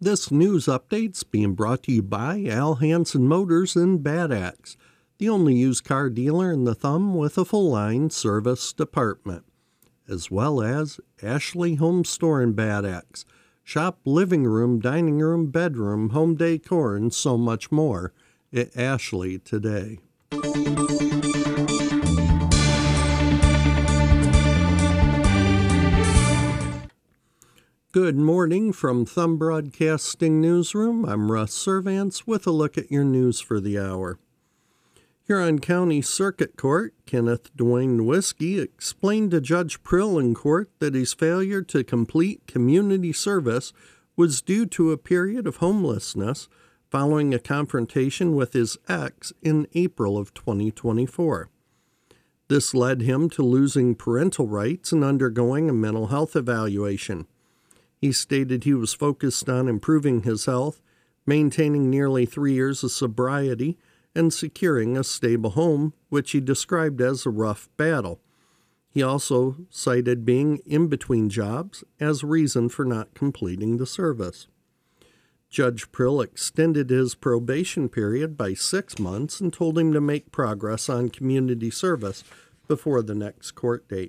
This news update's being brought to you by Al Hansen Motors in Bad Axe, the only used car dealer in the Thumb with a full-line service department, as well as Ashley Home Store in Bad Axe. Shop living room, dining room, bedroom, home decor, and so much more at Ashley today. Good morning from Thumb Broadcasting Newsroom. I'm Russ Servants with a look at your news for the hour. Huron County Circuit Court, Kenneth Dwayne Whiskey explained to Judge Prill in court that his failure to complete community service was due to a period of homelessness following a confrontation with his ex in April of 2024. This led him to losing parental rights and undergoing a mental health evaluation. He stated he was focused on improving his health, maintaining nearly 3 years of sobriety, and securing a stable home, which he described as a rough battle. He also cited being in between jobs as a reason for not completing the service. Judge Prill extended his probation period by 6 months and told him to make progress on community service before the next court date.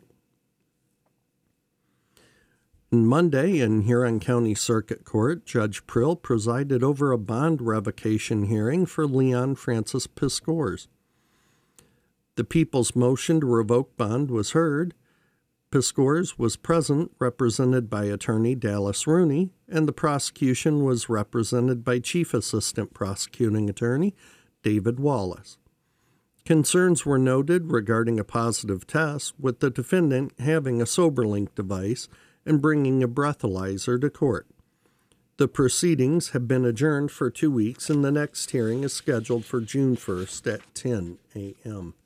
Monday in Huron County Circuit Court, Judge Prill presided over a bond revocation hearing for Leon Francis Piscores. The people's motion to revoke bond was heard. Piscores was present, represented by attorney Dallas Rooney, and the prosecution was represented by Chief Assistant Prosecuting Attorney David Wallace. Concerns were noted regarding a positive test, with the defendant having a SoberLink device and bringing a breathalyzer to court. The proceedings have been adjourned for 2 weeks, and the next hearing is scheduled for June 1st at 10 a.m.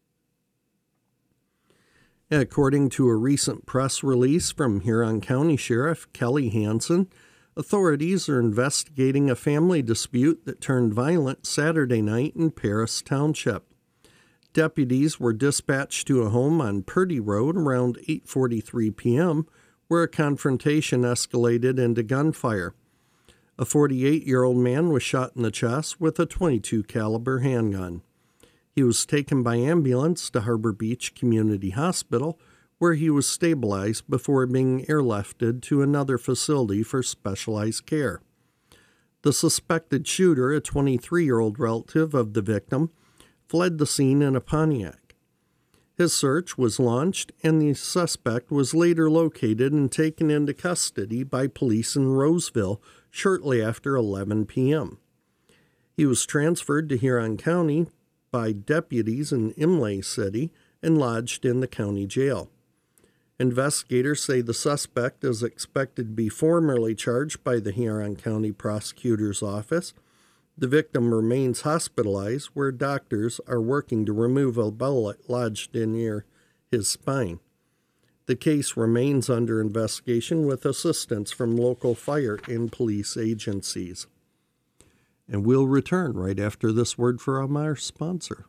According to a recent press release from Huron County Sheriff Kelly Hansen, authorities are investigating a family dispute that turned violent Saturday night in Paris Township. Deputies were dispatched to a home on Purdy Road around 8:43 p.m., where a confrontation escalated into gunfire. A 48-year-old man was shot in the chest with a .22 caliber handgun. He was taken by ambulance to Harbor Beach Community Hospital, where he was stabilized before being airlifted to another facility for specialized care. The suspected shooter, a 23-year-old relative of the victim, fled the scene in a Pontiac. His search was launched, and the suspect was later located and taken into custody by police in Roseville shortly after 11 p.m. He was transferred to Huron County by deputies in Imlay City and lodged in the county jail. Investigators say the suspect is expected to be formally charged by the Huron County Prosecutor's Office. The victim remains hospitalized, where doctors are working to remove a bullet lodged in near his spine. The case remains under investigation with assistance from local fire and police agencies. And we'll return right after this word from our sponsor.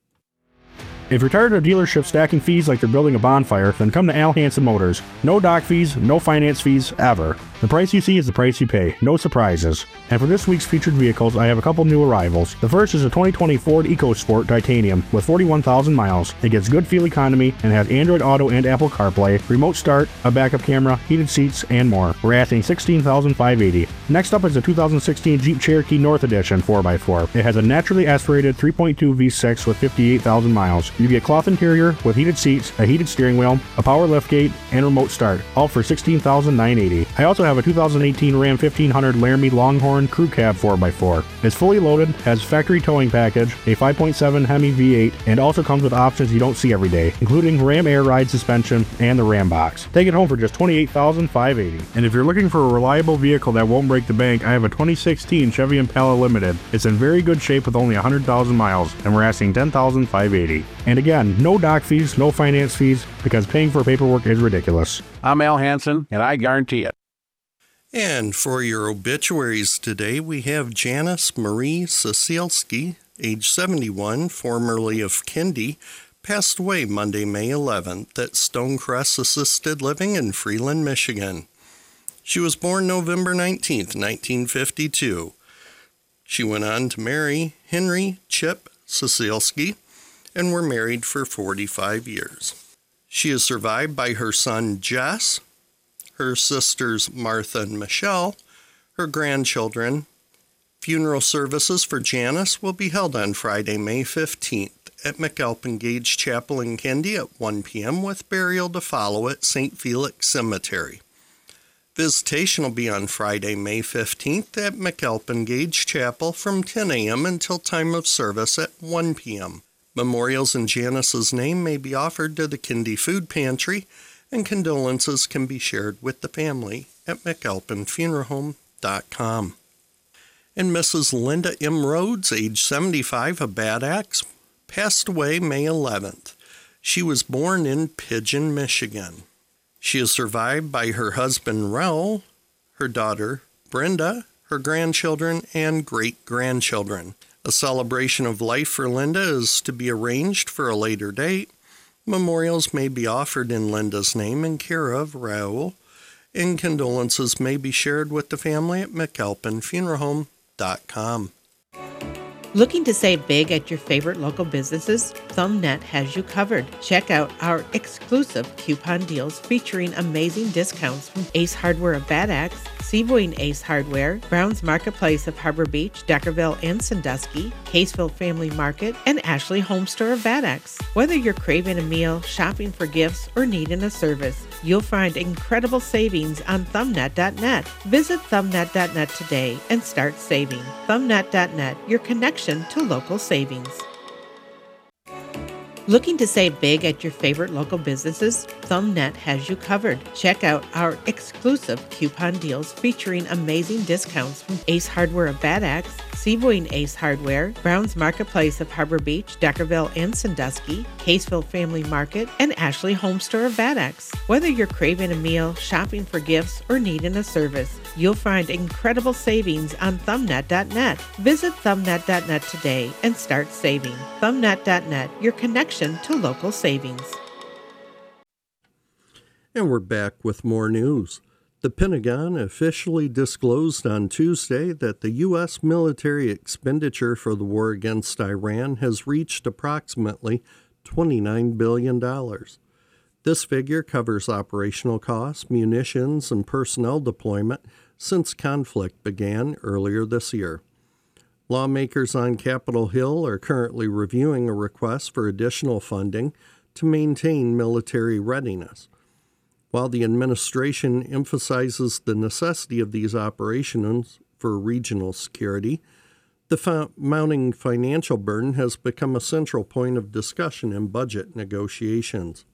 If you're tired of dealerships stacking fees like they're building a bonfire, then come to Al Hansen Motors. No dock fees, no finance fees, ever. The price you see is the price you pay. No surprises. And for this week's featured vehicles, I have a couple new arrivals. The first is a 2020 Ford EcoSport Titanium with 41,000 miles. It gets good fuel economy and has Android Auto and Apple CarPlay, remote start, a backup camera, heated seats, and more. We're asking $16,580. Next up is the 2016 Jeep Cherokee North Edition 4x4. It has a naturally aspirated 3.2 V6 with 58,000 miles. You get cloth interior with heated seats, a heated steering wheel, a power liftgate, and remote start, all for $16,980. I also have a 2018 Ram 1500 Laramie Longhorn Crew Cab 4x4. It's fully loaded, has factory towing package, a 5.7 Hemi V8, and also comes with options you don't see every day, including Ram Air Ride suspension and the Ram box. Take it home for just $28,580. And if you're looking for a reliable vehicle that won't break the bank, I have a 2016 Chevy Impala Limited. It's in very good shape with only 100,000 miles, and we're asking $10,580. And again, no dock fees, no finance fees, because paying for paperwork is ridiculous. I'm Al Hansen, and I guarantee it. And for your obituaries today, we have Janice Marie Cecilski, age 71, formerly of Kindy, passed away Monday, May 11th at Stonecrest Assisted Living in Freeland, Michigan. She was born November 19, 1952. She went on to marry Henry Chip Cecilski and were married for 45 years. She is survived by her son Jess, her sisters Martha and Michelle, her grandchildren. Funeral services for Janice will be held on Friday, May 15th at McAlpin Gage Chapel in Kendi at 1 p.m. with burial to follow at St. Felix Cemetery. Visitation will be on Friday, May 15th at McAlpin Gage Chapel from 10 a.m. until time of service at 1 p.m. Memorials in Janice's name may be offered to the Kendi Food Pantry, and condolences can be shared with the family at McAlpinFuneralHome.com. And Mrs. Linda M. Rhodes, age 75, of Bad Axe, passed away May 11th. She was born in Pigeon, Michigan. She is survived by her husband, Raul, her daughter, Brenda, her grandchildren, and great-grandchildren. A celebration of life for Linda is to be arranged for a later date. Memorials may be offered in Linda's name in care of Raul, and condolences may be shared with the family at McAlpinFuneralHome.com. Looking to save big at your favorite local businesses? ThumbNet has you covered. Check out our exclusive coupon deals featuring amazing discounts from Ace Hardware of Bad Axe, Seaboyne Ace Hardware, Brown's Marketplace of Harbor Beach, Deckerville and Sandusky, Caseville Family Market, and Ashley Home Store of Bad Axe. Whether you're craving a meal, shopping for gifts, or needing a service, you'll find incredible savings on ThumbNet.net. Visit ThumbNet.net today and start saving. ThumbNet.net, your connection to local savings. Looking to save big at your favorite local businesses? ThumbNet has you covered. Check out our exclusive coupon deals featuring amazing discounts from Ace Hardware of Bad Axe, Seaboyne Ace Hardware, Brown's Marketplace of Harbor Beach, Deckerville and Sandusky, Caseville Family Market, and Ashley Home Store of Bad Axe. Whether you're craving a meal, shopping for gifts, or needing a service, you'll find incredible savings on ThumbNet.net. Visit ThumbNet.net today and start saving. ThumbNet.net, your connection to local savings. And we're back with more news. The Pentagon officially disclosed on Tuesday that the U.S. military expenditure for the war against Iran has reached approximately $29 billion. This figure covers operational costs, munitions, and personnel deployment since conflict began earlier this year. Lawmakers on Capitol Hill are currently reviewing a request for additional funding to maintain military readiness. While the administration emphasizes the necessity of these operations for regional security, the mounting financial burden has become a central point of discussion in budget negotiations.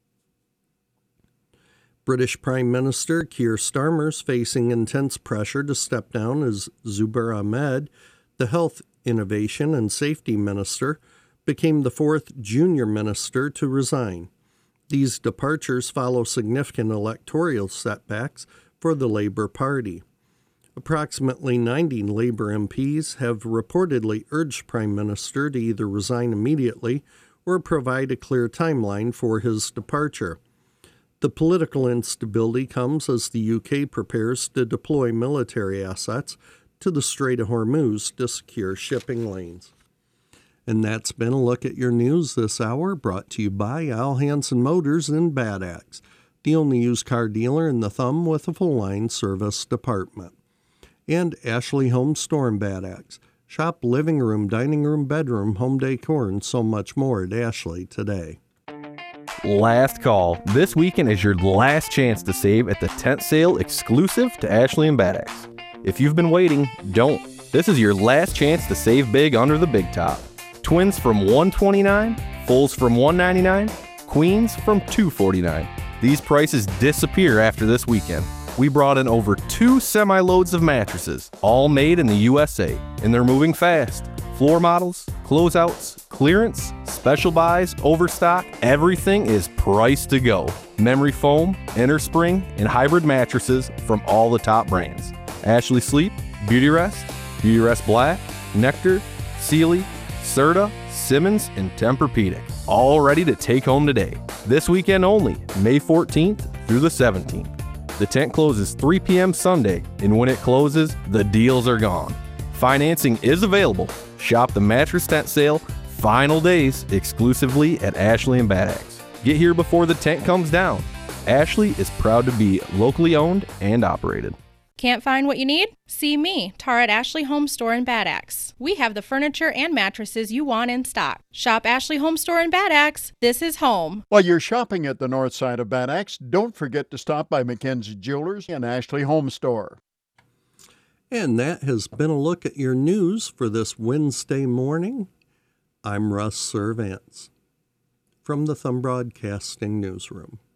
British Prime Minister Keir Starmer is facing intense pressure to step down as Zubair Ahmed, the Health, Innovation and Safety Minister, became the fourth junior minister to resign. These departures follow significant electoral setbacks for the Labour Party. Approximately 90 Labour MPs have reportedly urged Prime Minister to either resign immediately or provide a clear timeline for his departure. The political instability comes as the UK prepares to deploy military assets to the Strait of Hormuz to secure shipping lanes. And that's been a look at your news this hour, brought to you by Al Hansen Motors in Bad Axe, the only used car dealer in the Thumb with a full-line service department. And Ashley Home Store in Bad Axe. Shop living room, dining room, bedroom, home decor, and so much more at Ashley today. Last call. This weekend is your last chance to save at the tent sale exclusive to Ashley and Bad Axe. If you've been waiting, don't. This is your last chance to save big under the big top. Twins from $129, fulls from $199, queens from $249. These prices disappear after this weekend. We brought in over 2 semi-loads of mattresses, all made in the USA, and they're moving fast. Floor models, closeouts, clearance, special buys, overstock, everything is priced to go. Memory foam, innerspring, and hybrid mattresses from all the top brands. Ashley Sleep, Beautyrest Black, Nectar, Sealy, Serta, Simmons, and Tempur-Pedic. All ready to take home today. This weekend only, May 14th through the 17th. The tent closes 3 p.m. Sunday, and when it closes, the deals are gone. Financing is available. Shop the mattress tent sale final days exclusively at Ashley and Bad Axe. Get here before the tent comes down. Ashley is proud to be locally owned and operated. Can't find what you need? See me, Tara at Ashley Home Store in Bad Axe. We have the furniture and mattresses you want in stock. Shop Ashley Home Store in Bad Axe. This is home. While you're shopping at the north side of Bad Axe, don't forget to stop by Mackenzie Jewelers and Ashley Home Store. And that has been a look at your news for this Wednesday morning. I'm Russ Servants from the Thumb Broadcasting Newsroom.